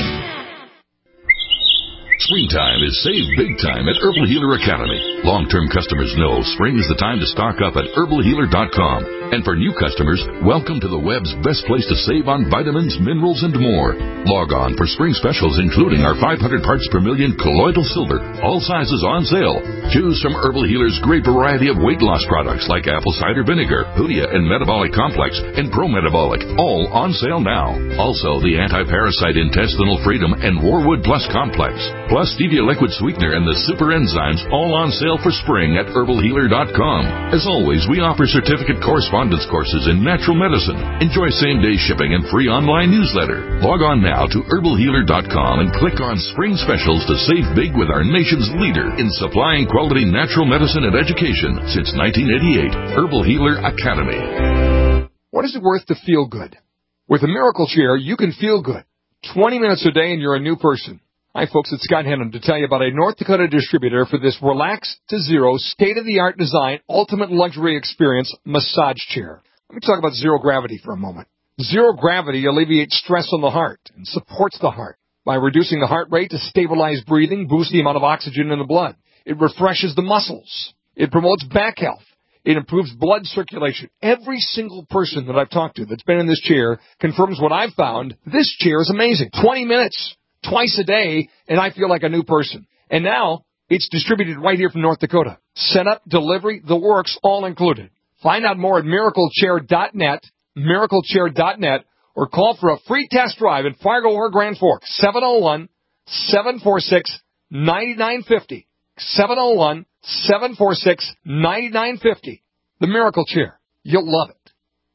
Springtime is save big time at Herbal Healer Academy. Long-term customers know spring is the time to stock up at herbal healer dot com. And for new customers, welcome to the web's best place to save on vitamins, minerals, and more. Log on for spring specials, including our five hundred parts per million colloidal silver, all sizes on sale. Choose from Herbal Healer's great variety of weight loss products like apple cider vinegar, Hoodia and Metabolic Complex, and Pro Metabolic, all on sale now. Also, the anti-parasite intestinal freedom and Warwood Plus Complex, plus stevia liquid sweetener and the super enzymes, all on sale for spring at herbal healer dot com. As always, we offer certificate correspondence courses in natural medicine. Enjoy same-day shipping and free online newsletter. Log on now to herbal healer dot com and click on Spring Specials to save big with our nation's leader in supplying quality natural medicine and education since nineteen eighty-eight. Herbal Healer Academy. What is it worth to feel good? With a Miracle Chair, you can feel good. twenty minutes a day and you're a new person. Hi, folks. It's Scott Hennon to tell you about a North Dakota distributor for this relaxed to zero, state-of-the-art design, ultimate luxury experience massage chair. Let me talk about zero gravity for a moment. Zero gravity alleviates stress on the heart and supports the heart by reducing the heart rate to stabilize breathing, boost the amount of oxygen in the blood. It refreshes the muscles. It promotes back health. It improves blood circulation. Every single person that I've talked to that's been in this chair confirms what I've found. This chair is amazing. twenty minutes. Twice a day, and I feel like a new person. And now, it's distributed right here from North Dakota. Setup, delivery, the works, all included. Find out more at miracle chair dot net, miracle chair dot net, or call for a free test drive in Fargo or Grand Forks, seven oh one, seven four six, nine nine five oh, seven oh one, seven four six, nine nine five oh. The Miracle Chair. You'll love it.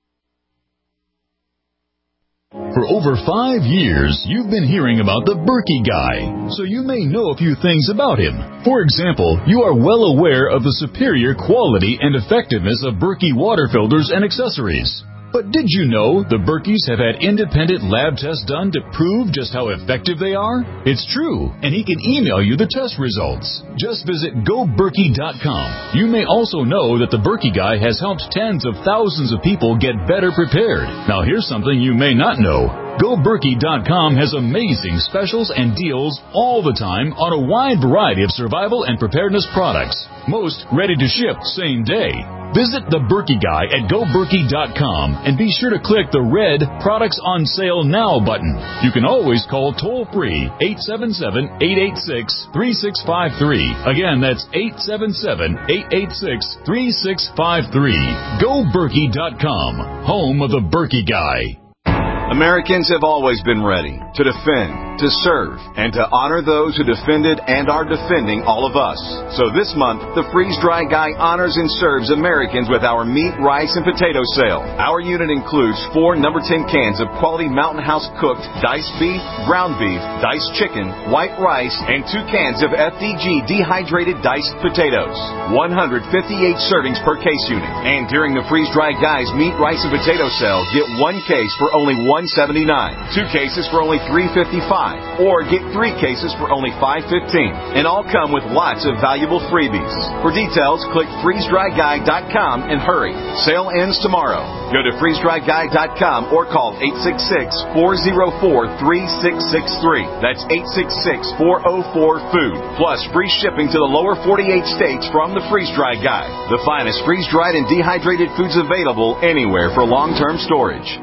For over five years, you've been hearing about the Berkey Guy, so you may know a few things about him. For example, you are well aware of the superior quality and effectiveness of Berkey water filters and accessories. But did you know the Berkeys have had independent lab tests done to prove just how effective they are? It's true, and he can email you the test results. Just visit go berkey dot com. You may also know that the Berkey Guy has helped tens of thousands of people get better prepared. Now here's something you may not know. go berkey dot com has amazing specials and deals all the time on a wide variety of survival and preparedness products. Most ready to ship same day. Visit the Berkey Guy at go berkey dot com and be sure to click the red Products on Sale Now button. You can always call toll-free eight seven seven, eight eight six, three six five three. Again, that's eight seven seven, eight eight six, three six five three. go berkey dot com, home of the Berkey Guy. Americans have always been ready to defend, to serve, and to honor those who defended and are defending all of us. So this month, the Freeze-Dry Guy honors and serves Americans with our meat, rice, and potato sale. Our unit includes four number ten cans of quality Mountain House cooked diced beef, ground beef, diced chicken, white rice, and two cans of F D G dehydrated diced potatoes. one hundred fifty-eight servings per case unit. And during the Freeze-Dry Guy's meat, rice, and potato sale, get one case for only one seventy-nine, two cases for only three fifty-five, or get three cases for only five fifteen, and all come with lots of valuable freebies. For details, click freeze dry guy dot com and hurry. Sale ends tomorrow. Go to freeze dry guy dot com or call eight six six, four oh four, three six six three. That's eight six six, four oh four, food. Plus free shipping to the lower forty-eight states from the Freeze-Dry Guy. The finest freeze-dried and dehydrated foods available anywhere for long-term storage.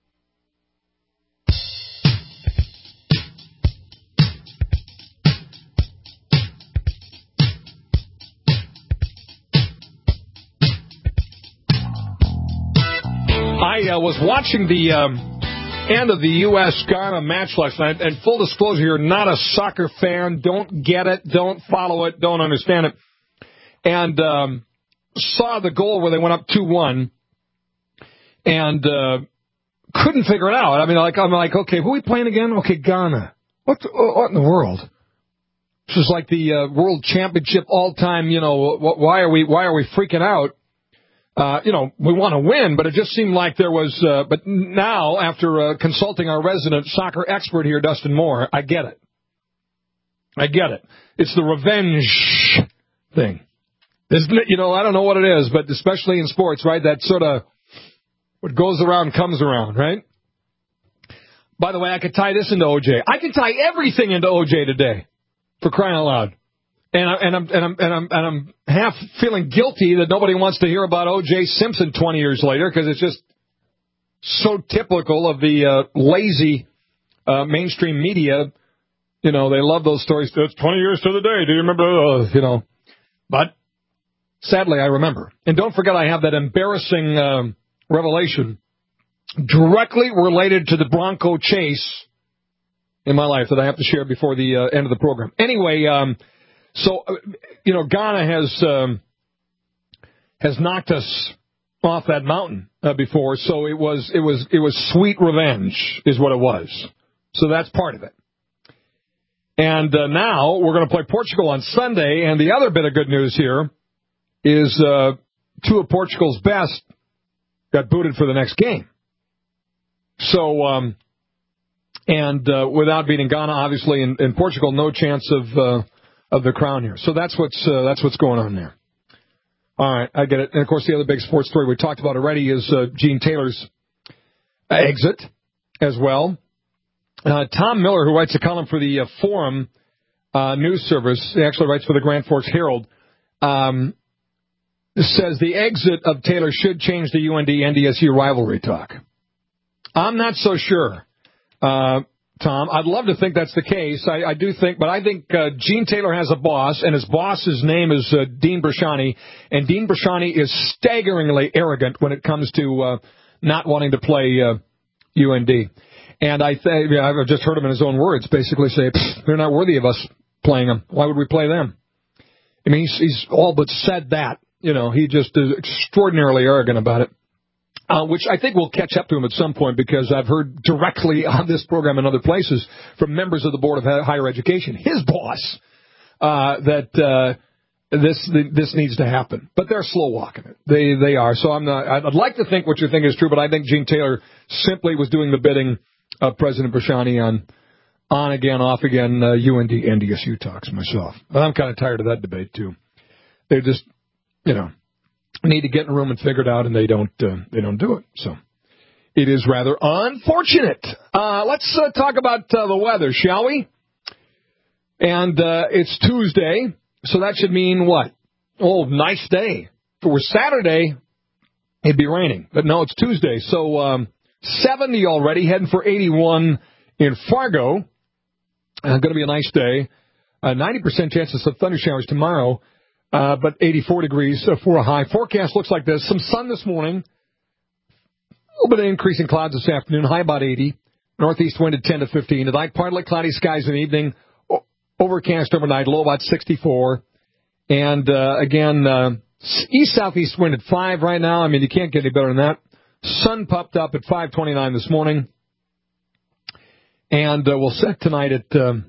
I uh, was watching the um, end of the U S Ghana match last night, and full disclosure here, not a soccer fan, don't get it, don't follow it, don't understand it, and um, saw the goal where they went up two one, and uh, couldn't figure it out. I mean, like I'm like, okay, who are we playing again? Okay, Ghana. What, the, what in the world? This is like the uh, World Championship all-time. You know, why are we why are we freaking out? Uh, you know, we want to win, but it just seemed like there was, uh, but now, after uh, consulting our resident soccer expert here, Dustin Moore, I get it. I get it. It's the revenge thing. Isn't it? You know, I don't know what it is, but especially in sports, right? That sort of, what goes around comes around, right? By the way, I could tie this into O J. I can tie everything into O J today, for crying out loud. And, I, and, I'm, and, I'm, and, I'm, and I'm half feeling guilty that nobody wants to hear about O J. Simpson twenty years later because it's just so typical of the uh, lazy uh, mainstream media. You know, they love those stories. It's twenty years to the day. Do you remember? Uh, you know, but sadly, I remember. And don't forget, I have that embarrassing um, revelation directly related to the Bronco chase in my life that I have to share before the uh, end of the program. Anyway, um, so, uh, you know, Ghana has um, has knocked us off that mountain uh, before, so it was it was it was sweet revenge is what it was. So that's part of it. And uh, now we're going to play Portugal on Sunday, and the other bit of good news here is uh, two of Portugal's best got booted for the next game. So, um, and uh, without beating Ghana, obviously, in, in Portugal, no chance of uh, of the crown here. So that's what's uh, that's what's going on there. All right, I get it. And of course, the other big sports story we talked about already is uh, Gene Taylor's exit as well. Uh, Tom Miller, who writes a column for the uh, Forum uh, news service, he actually writes for the Grand Forks Herald, um, says the exit of Taylor should change the U N D N D S U rivalry talk. I'm not so sure, uh, Tom. I'd love to think that's the case. I, I do think, but I think uh, Gene Taylor has a boss, and his boss's name is uh, Dean Brashani, and Dean Brashani is staggeringly arrogant when it comes to uh, not wanting to play uh, U N D. And I think, yeah, I've just heard him in his own words basically say, they're not worthy of us playing them. Why would we play them? I mean, he's, he's all but said that. You know, he just is extraordinarily arrogant about it, uh, which I think will catch up to him at some point because I've heard directly on this program and other places from members of the Board of Higher Education, his boss, uh, that uh, this this needs to happen. But they're slow walking it. They they are. So I'm not. I'd like to think what you think is true, but I think Gene Taylor simply was doing the bidding Uh, President Brashani on on again, off again, uh, U N D, N D S U talks myself. But I'm kind of tired of that debate, too. They just, you know, need to get in a room and figure it out, and they don't uh, they don't do it. So it is rather unfortunate. Uh, let's uh, talk about uh, the weather, shall we? And uh, it's Tuesday, so that should mean what? Oh, nice day. If it were Saturday, it'd be raining. But no, it's Tuesday, so um, seventy already, heading for eighty-one in Fargo. Uh, going to be a nice day. Uh, ninety percent chances of thunder showers tomorrow, uh, but eighty-four degrees uh, for a high. Forecast looks like this. Some sun this morning. A little bit of increasing clouds this afternoon. High about eighty. Northeast wind at ten to fifteen. Tonight, partly cloudy skies in the evening. O- overcast overnight. Low about sixty-four. And, uh, again, uh, east-southeast wind at five right now. I mean, you can't get any better than that. Sun popped up at five twenty-nine this morning. And uh, we'll set tonight at um,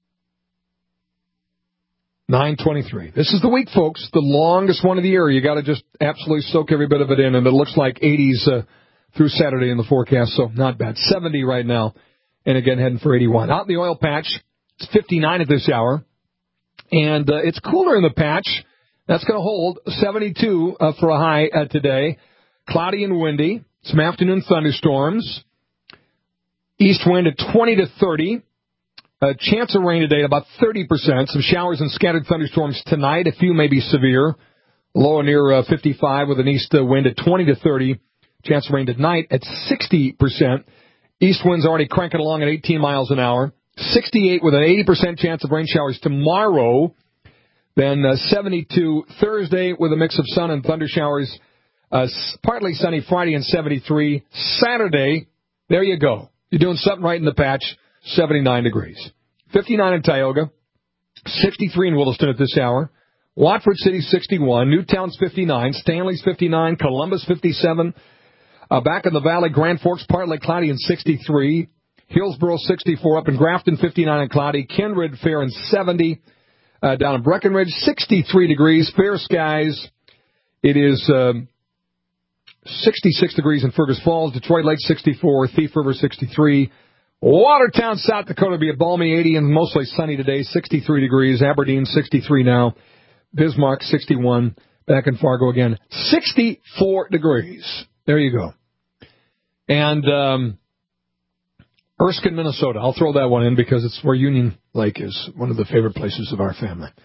nine twenty-three. This is the week, folks. The longest one of the year. You got to just absolutely soak every bit of it in. And it looks like eighties uh, through Saturday in the forecast, so not bad. seventy right now. And again, heading for eighty-one. Out in the oil patch, it's fifty-nine at this hour. And uh, it's cooler in the patch. That's going to hold seventy-two uh, for a high uh, today. Cloudy and windy. Some afternoon thunderstorms. East wind at twenty to thirty. A chance of rain today, about thirty percent. Some showers and scattered thunderstorms tonight. A few may be severe. Low near uh, fifty-five with an east uh, wind at twenty to thirty. Chance of rain tonight at sixty percent. East wind's already cranking along at eighteen miles an hour. sixty-eight with an eighty percent chance of rain showers tomorrow. Then uh, seventy-two Thursday with a mix of sun and thunder showers. Uh, partly sunny Friday and seventy-three. Saturday, there you go. You're doing something right in the patch, seventy-nine degrees. fifty-nine in Tioga, sixty-three in Williston at this hour. Watford City, sixty-one. Newtown's fifty-nine. Stanley's fifty-nine. Columbus, fifty-seven. Uh, back in the valley, Grand Forks, partly cloudy and sixty-three. Hillsboro, sixty-four. Up in Grafton, fifty-nine and cloudy. Kindred, fair and seventy. Uh, down in Breckenridge, sixty-three degrees. Fair skies. It is um, sixty-six degrees in Fergus Falls. Detroit Lake, sixty-four. Thief River, sixty-three. Watertown, South Dakota, be a balmy eighty and mostly sunny today, sixty-three degrees. Aberdeen, sixty-three now. Bismarck, sixty-one. Back in Fargo again, sixty-four degrees. There you go. And um, Erskine, Minnesota. I'll throw that one in because it's where Union Lake is, one of the favorite places of our family.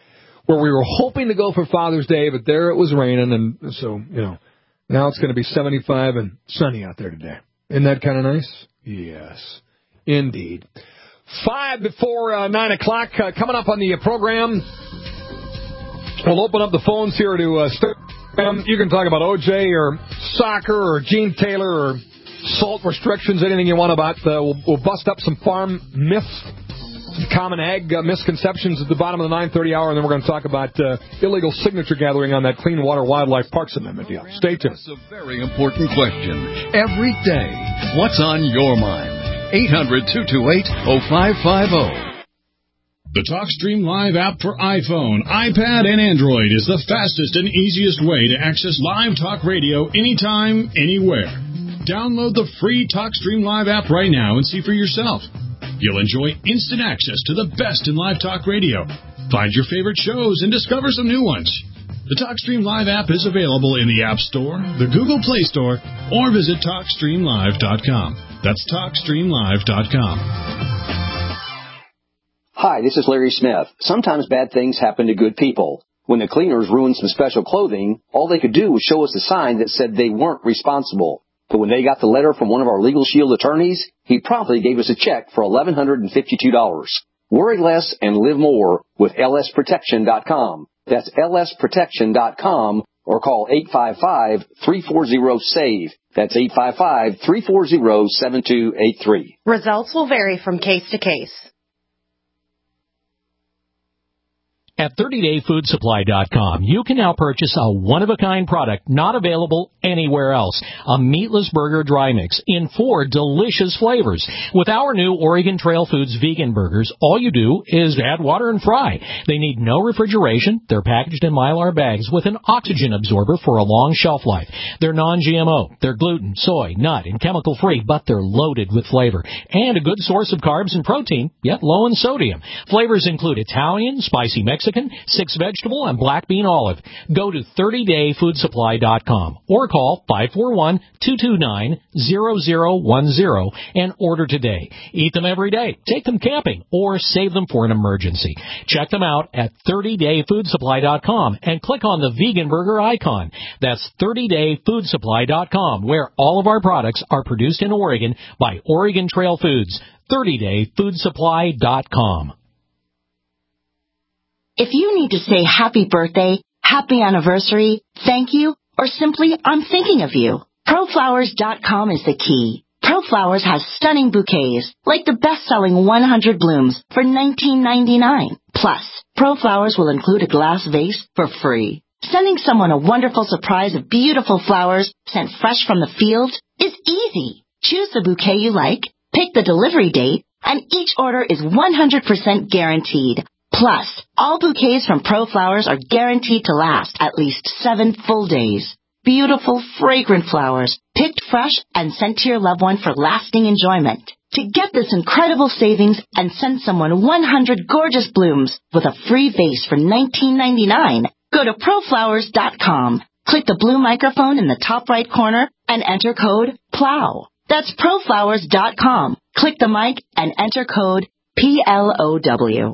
where we were hoping to go for Father's Day, but there it was raining, and so, you know, now it's going to be seventy-five and sunny out there today. Isn't that kind of nice? Yes, indeed. Five before uh, nine o'clock, uh, coming up on the uh, program. We'll open up the phones here to uh, start. Um, you can talk about O J or soccer or Gene Taylor or salt restrictions, anything you want about. Uh, we'll, we'll bust up some farm myths, some common ag uh, misconceptions at the bottom of the nine thirty hour, and then we're going to talk about uh, illegal signature gathering on that Clean Water Wildlife Parks Amendment deal. Stay tuned. That's a very important question. Every day, what's on your mind? eight hundred, two two eight, oh five five oh. The TalkStream Live app for iPhone, iPad, and Android is the fastest and easiest way to access live talk radio anytime, anywhere. Download the free TalkStream Live app right now and see for yourself. You'll enjoy instant access to the best in live talk radio. Find your favorite shows and discover some new ones. The TalkStream Live app is available in the App Store, the Google Play Store, or visit talk stream live dot com. That's talk stream live dot com. Hi, this is Larry Smith. Sometimes bad things happen to good people. When the cleaners ruined some special clothing, all they could do was show us a sign that said they weren't responsible. But when they got the letter from one of our Legal Shield attorneys, he promptly gave us a check for eleven hundred fifty-two dollars. Worry less and live more with L S protection dot com. That's L S protection dot com, or call eight five five, three four zero, SAVE. That's eight five five, three four zero, seven two eight three. Results will vary from case to case. At thirty day food supply dot com, you can now purchase a one-of-a-kind product not available anywhere else. A meatless burger dry mix in four delicious flavors. With our new Oregon Trail Foods vegan burgers, all you do is add water and fry. They need no refrigeration. They're packaged in Mylar bags with an oxygen absorber for a long shelf life. They're non G M O. They're gluten, soy, nut, and chemical-free, but they're loaded with flavor. And a good source of carbs and protein, yet low in sodium. Flavors include Italian, spicy Mexican, six vegetable, and black bean olive. Go to thirty day food supply dot com or call five four one, two two nine, zero zero one zero and order today. Eat them every day, take them camping, or save them for an emergency. Check them out at thirty day food supply dot com and click on the vegan burger icon. That's thirty day food supply dot com, where all of our products are produced in Oregon by Oregon Trail Foods. thirty day food supply dot com. If you need to say happy birthday, happy anniversary, thank you, or simply I'm thinking of you, pro flowers dot com is the key. ProFlowers has stunning bouquets, like the best-selling one hundred blooms for nineteen ninety-nine. Plus, ProFlowers will include a glass vase for free. Sending someone a wonderful surprise of beautiful flowers sent fresh from the field is easy. Choose the bouquet you like, pick the delivery date, and each order is one hundred percent guaranteed. Plus, all bouquets from ProFlowers are guaranteed to last at least seven full days. Beautiful, fragrant flowers, picked fresh and sent to your loved one for lasting enjoyment. To get this incredible savings and send someone one hundred gorgeous blooms with a free vase for nineteen ninety-nine, go to pro flowers dot com. Click the blue microphone in the top right corner and enter code PLOW. That's pro flowers dot com. Click the mic and enter code P L O W.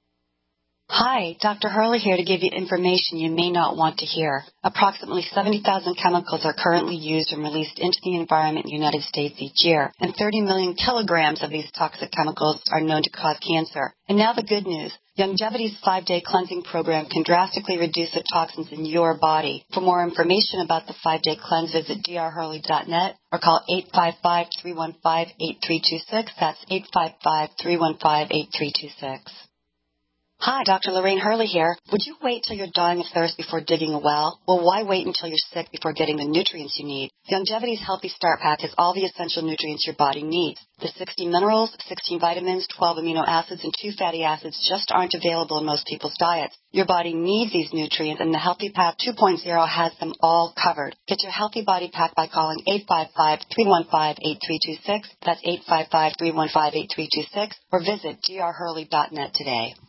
Hi, Doctor Hurley here to give you information you may not want to hear. Approximately seventy thousand chemicals are currently used and released into the environment in the United States each year, and thirty million kilograms of these toxic chemicals are known to cause cancer. And now the good news. Youngevity's five-day cleansing program can drastically reduce the toxins in your body. For more information about the five-day cleanse, visit d r hurley dot net or call eight five five, three one five, eight three two six. That's eight five five, three one five, eight three two six. Hi, Doctor Lorraine Hurley here. Would you wait till you're dying of thirst before digging a well? Well, why wait until you're sick before getting the nutrients you need? Youngevity's Healthy Start Pack has all the essential nutrients your body needs. The sixty minerals, sixteen vitamins, twelve amino acids, and two fatty acids just aren't available in most people's diets. Your body needs these nutrients, and the Healthy Pack two point oh has them all covered. Get your Healthy Body Pack by calling eight five five, three one five, eight three two six. That's eight five five, three one five, eight three two six. Or visit d r hurley dot net today.